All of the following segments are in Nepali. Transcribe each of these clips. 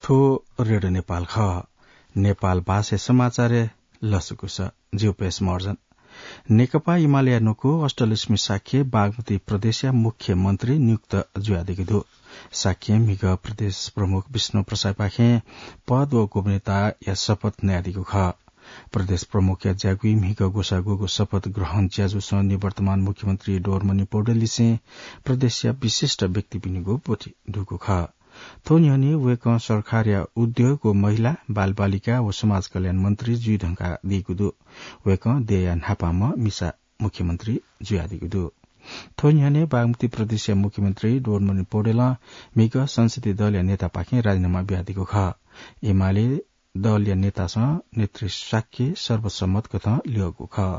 थो रेडियो नेपाल ख नेपाल भाषा समाचार लसुकुस जिउपेश मर्जन नेकपा एमालेको 48मी साख्य बागमती प्रदेश मुख्यमन्त्री नियुक्त जुयादेखि साख्य मिग प्रदेश प्रमुख विष्णु प्रसाद पाखे पद व गोपनीयता या शपथ न्यायादिको ख प्रदेश प्रमुख या ज्यागुई मिग गोसागुको शपथ ग्रहण ज्याजुस निवर्तमान मुख्यमन्त्री डोरमणि पौडेलले प्रदेश विशिष्ट व्यक्ति बिनीको बोटी ढुको ख थोनिहनी वेक सरकार या उद्योग व महिला बाल बालिका व समाज कल्याण मन्त्री जुढंका दिगुदु वेक देया नापाम मिसा मुख्यमन्त्री जुया दिगुदु थोनिहने बागमती प्रदेश मुख्यमन्त्री डोरमणि पौडेल मिग संसदीय दलीय नेता पाखे राजीनामा ब्यादिको ख एमाले दलीय नेतासँग नेतृत्व साक्य सर्वसम्मत कथा लिएको ख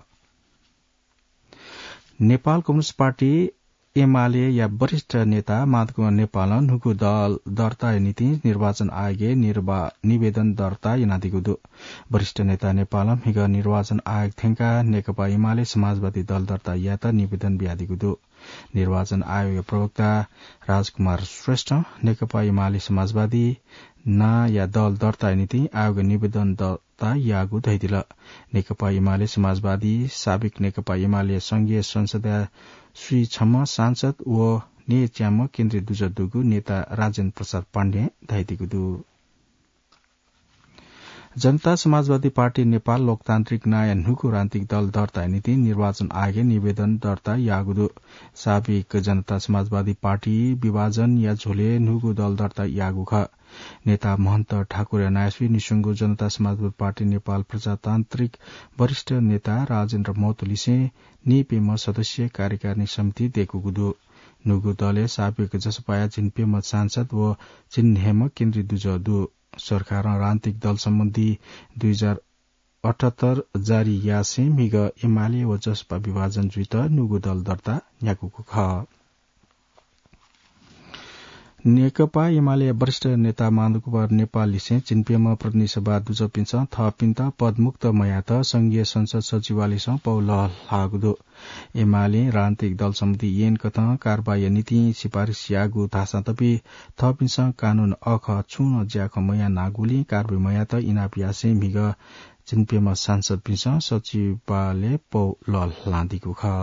नेपाल कम्युनिष्ट पार्टी एमाले या वरिष्ठ नेता माधव नेपाल नुगु दल दर्ता नीति निर्वाचन आयोग निवेदन दर्ता यनादिगुदु वरिष्ठ नेता नेपाल मिग निर्वाचन आयोग थेंका नेकपा एमाले समाजवादी दल दर्ता याता निवेदन ब्यादिगुदु निर्वाचन आयोग प्रवक्ता राजकुमार श्रेष्ठ नेकपा एमाले समाजवादी ना या दल दर्ता नीति आयोग निवेदन दर्ता यागु दैदिल नेकपा एमाले समाजवादी साबिक नेकपा एमाले संघीय संसदीय श्री छम्म सांसद व ने च्याम केन्द्रीय दुजदुगु नेता राजेन्द्र प्रसाद पाण्डे धाइदिगुदु जनता समाजवादी पार्टी नेपाल लोकतान्त्रिक न्याय नुको रान्तिक दल दर्ता नीति निर्वाचन आयोग निवेदन दर्ता यागुदु साबिक जनता समाजवादी पार्टी विभाजन या झोले नुगु दल दर्ता यागु ख नेता महन्त ठाकुर नायस्वी निसुङ्गो जनता समाजवादी पार्टी नेपाल प्रजातान्त्रिक वरिष्ठ नेता राजेन्द्र महतोलिसे निपेम सदस्य कार्यकारिणी समिति देखुगुदु नुगु दलले साबिक जसपाया चिन्पेम सांसद व चिन्हेम केन्द्रीय दुजदु सरकार रान्तिक दल सम्बन्धी 2078 जारी यासे मिग एमाले व जसपा विभाजन जुइत नुगु दल दर्ता याकुको ख नेकपा एमाले वरिष्ठ नेता माधव कुमार नेपालीसे चिन्पेमा प्रतिनिधि सभा दुजपिन्छ थपिन्त पदमुक्त मयात संघीय संसद सचिवालयसँग पौल लागुदो एमाले रान्तिक दल समिति येन कथ कारबाही नीति सिफारिश यागु थासा तपि थपिन्छ कानून अख छुन ज्याख मया नागुली कारबाही मयात इनापियासे मिग चिन्पेमा सांसद पिन्छ सचिवालय पौल लादिको ख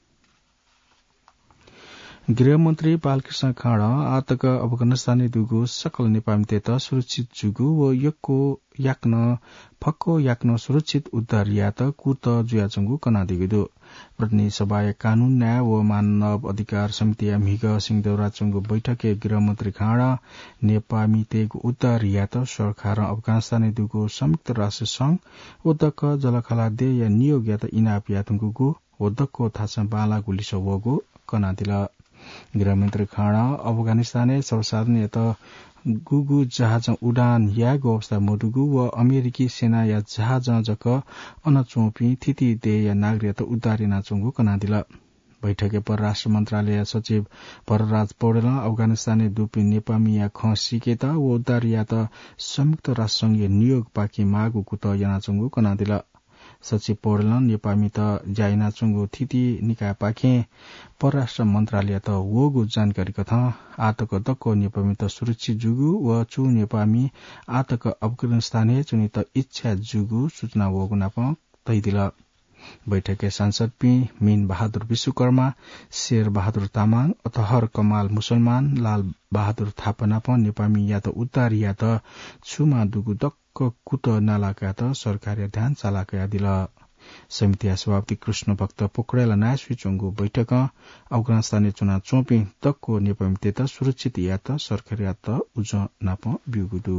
गृहमन्त्री बालकृष्ण खाँड आतक अफगानिस्तानी दुगु सकल नेपामितेत सुरक्षित जुगु व यक्को याक्न फक्को याक्न सुरक्षित उद्धार यात कुर्त जुयाचंगु कनादिगुदु प्रतिनिधि सभा कानून न्याय व मानव अधिकार समिति मिग सिंहदेउराचंगु बैठके गृहमन्त्री खाँड नेपामितेगु उद्धार यात सरकार अफगानिस्तानी दुगु संयुक्त राष्ट्र संघ उद्दक जलखला दे या नियोग यात इनाप यातंगुगु उद्दकको थासा बाला गुलिस वगु कनादिल गृहमन्त्री खाँड अफगानिस्ताने सर्वसाधारण यत गुगु जहाज उडान यागो अवस्था मोडुगु व अमेरिकी सेना या जहाज जक अनचोपी थिति दे या नागरिकता उद्धार नाचुंगु कनादिल बैठके परराष्ट्र मन्त्रालय सचिव परराज पौडेल अफगानिस्ताने दुपी नेपामी या ख सिकेत व उद्धार यात संयुक्त राष्ट्रसंघीय नियोग पाकी मागु कुत यानाचुंगु कनादिल सचिव पौडेल नेपामी त जाइनाचुंगु थिति निकाय पाखे परराष्ट्र मन्त्रालय त वगु जानकारी कथा आतक दक्को नेपामी त सुरक्षित जुगु व चु नेपामी आतक अफगानिस्ताने चुनि त इच्छा जुगु सूचना वगु नाप तैदिल बैठके सांसद पी मीन बहादुर विश्वकर्मा शेर बहादुर तामाङ अतहर कमाल मुसलमान लाल बहादुर थापा नाप नेपामी या त उद्धार या त छुमा दुगु दक्क कुत नालाका त सरकारी ध्यान चालाका दिल समिति सभापति कृष्ण भक्त पोखरेल नायस्वी चोंगु बैठक अफगानिस्तानी चुना चोपी तक्को नेपामी त सुरक्षित या त सरकारी या त उज नाप बिउगुदु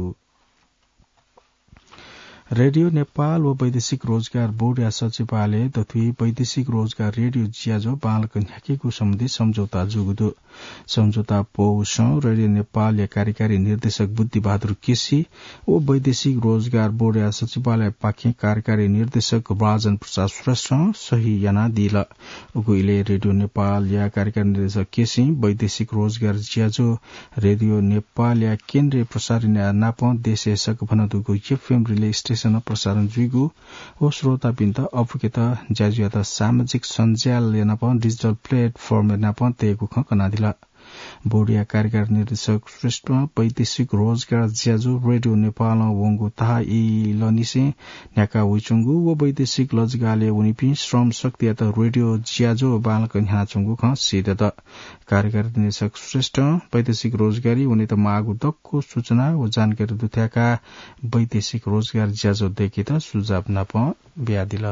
रेडियो नेपाल व वैदेशिक रोजगार बोर्ड या सचिवालय दथुई वैदेशिक रोजगार रेडियो जियाजो बालक न्याकेको सम्बन्धी सम्झौता जुगुदु सम्झौता पौष रेडियो नेपाल या कार्यकारी निर्देशक बुद्धि बहादुर केसी व वैदेशिक रोजगार बोर्ड या सचिवालय पाखे कार्यकारी निर्देशक राजन प्रसाद श्रेष्ठ सही याना दिल उगुइले रेडियो नेपाल या कार्यकारी निर्देशक केसी वैदेशिक रोजगार जियाजो रेडियो नेपाल या केन्द्रीय प्रसारण नाप देशेशक भनदुगु एफएम रिले स्टेशन प्रसारण जुगु ओ श्रोता बिन्द अफुकेत ज्याजुयात सामाजिक सञ्जाल यानाप डिजिटल प्लेटफर्म यानाप तेगु ख कनादिला बोर्डिया कार्यकारी निर्देशक श्रेष्ठ वैदेशिक रोजगार ज्याजो रेडियो नेपाल वंगु ताहा इलनिसे न्याका उइचुंगु व वैदेशिक लजगाले उनिपि श्रम शक्ति अत रेडियो ज्याजो बालक न्याचुंगु ख सिदत कार्यकारी निर्देशक श्रेष्ठ वैदेशिक रोजगारी उनी त मागु दक्को सूचना व जानकारी दुथ्याका वैदेशिक रोजगार ज्याजो देखि त सुझाव नप ब्यादिल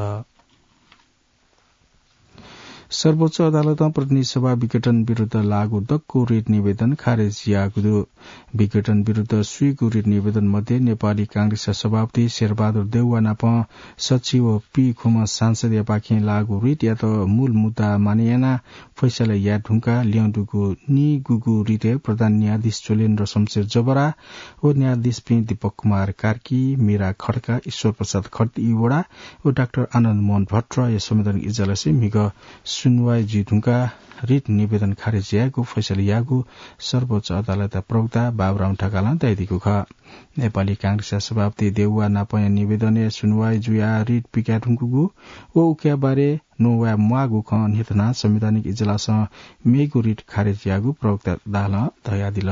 सर्वोच्च अदालतमा प्रतिनिधि सभा विघटन विरूद्ध लागू दक्को रिट निवेदन खारेज यागुदो विघटन विरूद्ध स्वीको रिट निवेदन मध्ये नेपाली कांग्रेस सभापति शेरबहादुर देउवा नाप सचिव पी खुम सांसद यापाखे लागू रिट या त मूल मुद्दा मानियाना फैसला या ढुंका ल्याउँदुको नि गुगु रिटे प्रधान न्यायाधीश चोलेन्द्र शमशेर जबरा ओ न्यायाधीश पी दीपक कुमार कार्की मीरा खड्का ईश्वर प्रसाद खड्कीवड़ा ओ डाक्टर आनन्द मोहन भट्ट यस संवैधानिक इजलासले मिग सुनवाई जितुङका रिट निवेदन खारेज यागु फैसला यागु सर्वोच्च अदालत प्रवक्ता बाबुराम ढकाला दैदिको ख नेपाली कांग्रेस सभापति देउवा नापय निवेदन सुनवाई जुया रिट पिका ढुङगु ओ उक्या बारे नोवा मागु ख नितना संवैधानिक इजलास मेगु रिट खारेज यागु प्रवक्ता दाल दयादिल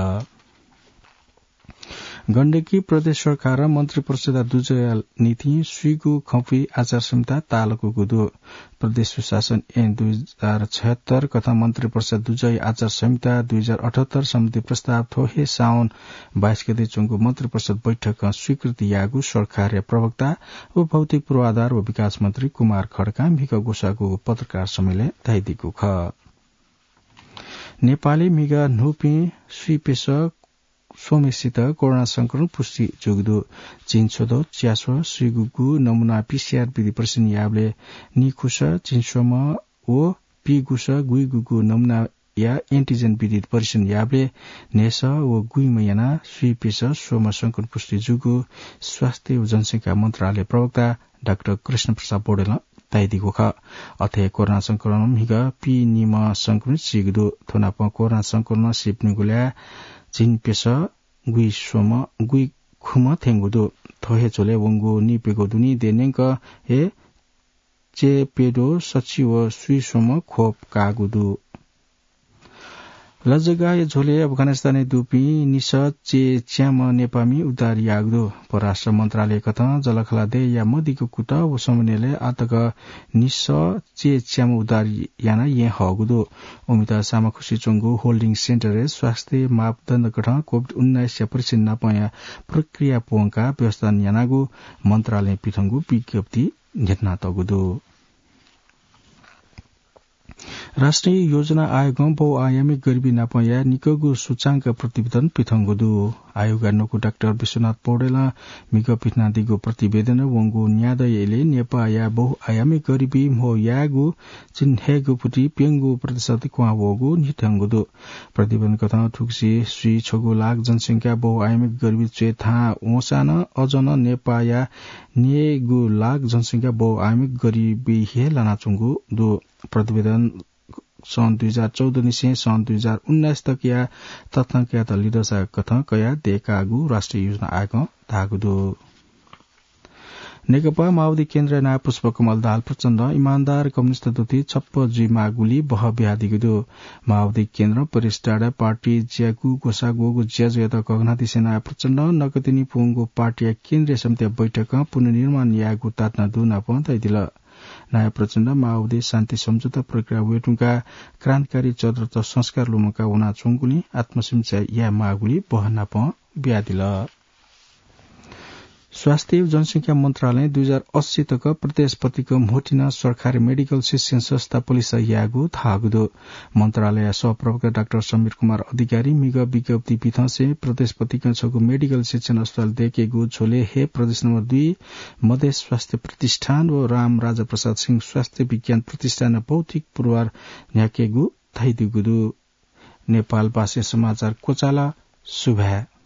गण्डकी प्रदेश सरकार मन्त्री परिषद दुजय नीति स्वीगु खपी आचार संहिता तालको गुदो प्रदेश सुशासन ऐन 2076 कथा मन्त्री परिषद दुजय आचार संहिता 2078 सम्बन्धी प्रस्ताव थोहे साउन 22 गते चुङको मन्त्री परिषद बैठक स्वीकृति यागु सरकार प्रवक्ता व भौतिक पूर्वाधार व विकास मन्त्री कुमार खड्का मिग गोसाको पत्रकार सम्मेलन दैदिको ख नेपाली मिगा नुपी स्वीपेश सोमेसित कोरोना संक्रमण पुष्टि जोगदो चिन्सोदो च्यासो स्वीगुगु नमूना पीसीआर विधि प्रश्न याबले निखुस चिन्सोम ओ पीगुस गुइगुगु नमूना या एन्टिजन विधि परीक्षण याबले नेस व गुइमयना स्वीपेश सोम संक्रमण पुष्टि जुगु स्वास्थ्य व जनसंख्या मन्त्रालय प्रवक्ता डाक्टर कृष्ण प्रसाद पौडेल ताइदिको ख अथे कोरोना संक्रमण हिग पी निम संक्रमित सिगदो थोनाप कोरोना संक्रमण सिप्नुगुल्या चिन पेश गुई सोम गुई खुम थेंगुदो थोहे चोले वंगु निपेगो दुनी देनेंक हे चे पेडो सचिव सुई सोम खोप कागुदु लजगा ये झोले अफगानिस्तानी दुपी निस चे च्याम नेपामी उद्धार यागदो परराष्ट्र मन्त्रालय कथा जलखला दे या मदिको कुट व समन्वयले आतक निस चे च्याम उद्धार याना ये हगुदो उमिता सामाखुसी चंगु होल्डिङ सेन्टर स्वास्थ्य मापदण्ड कथा कोभिड-19 परीक्षण नपया प्रक्रिया पोंका व्यवस्था यानागु मन्त्रालय पिथंगु विज्ञप्ति झेतना तगुदो राष्ट्रिय योजना आयोग बहुआयामिक गरिबी नापया निकगु सूचांक प्रतिवेदन पिथंगुदु आयोग नोकु डाक्टर विश्वनाथ पौडेल मिग पिथनादिगु प्रतिवेदन वंगु न्यायालयले नेपाया बहुआयामिक गरिबी मो यागु चिन्हेगु पुटी पेंगु प्रतिशत क्वावगु निथंगुदु प्रतिवेदन कथा ठुक्सी श्री छगु लाख जनसंख्या बहुआयामिक गरिबी चेथा ओसान अजन नेपाया नेगु लाख जनसंख्या बहुआयामिक गरिबी हे लानाचुंगु दु प्रतिवेदन सन् 2014 निसे सन् 2019 तक या तथ्याङ्क या त लिदसा कथा कया देकागु राष्ट्रिय योजना आएको धागुदो नेकपा माओवादी केन्द्र नायब पुष्पकमल दाहाल प्रचण्ड इमानदार कम्युनिस्ट दुती छप्प जी मागुली बह ब्यादिगुदो माओवादी केन्द्र परिस डाँडा पार्टी ज्यागु गोसागोगु ज्याजु यता गगनाथी सेना प्रचण्ड नगदिनी पुङगु पार्टी केन्द्रीय समिति बैठक पुनर्निर्माण यागु तात्न दुना पन्दैदिल नायब प्रचण्ड माओवादी शान्ति सम्झौता प्रक्रिया वेटुङका क्रान्तिकारी चरित्र संस्कार लुमका उना चुङगुली आत्मसमीक्षा या मागुली बहना प ब्यादिल स्वास्थ्य जनसंख्या मन्त्रालय 2080 तक प्रदेशपतिको मोटिना सरकारी मेडिकल शिक्षण संस्था पुलिस यागु थागुदो मन्त्रालय सहप्रवक्ता डाक्टर समीर कुमार अधिकारी मिग विज्ञप्ति पिथसे प्रदेशपतिको छगु मेडिकल शिक्षण अस्पताल देखेगु छोले हे प्रदेश नम्बर 2 मधेस स्वास्थ्य प्रतिष्ठान व राम राजा प्रसाद सिंह स्वास्थ्य विज्ञान प्रतिष्ठान भौतिक पूर्वार न्याकेगु थाइदिगुदु नेपाल भाषा समाचार कोचाला सुभा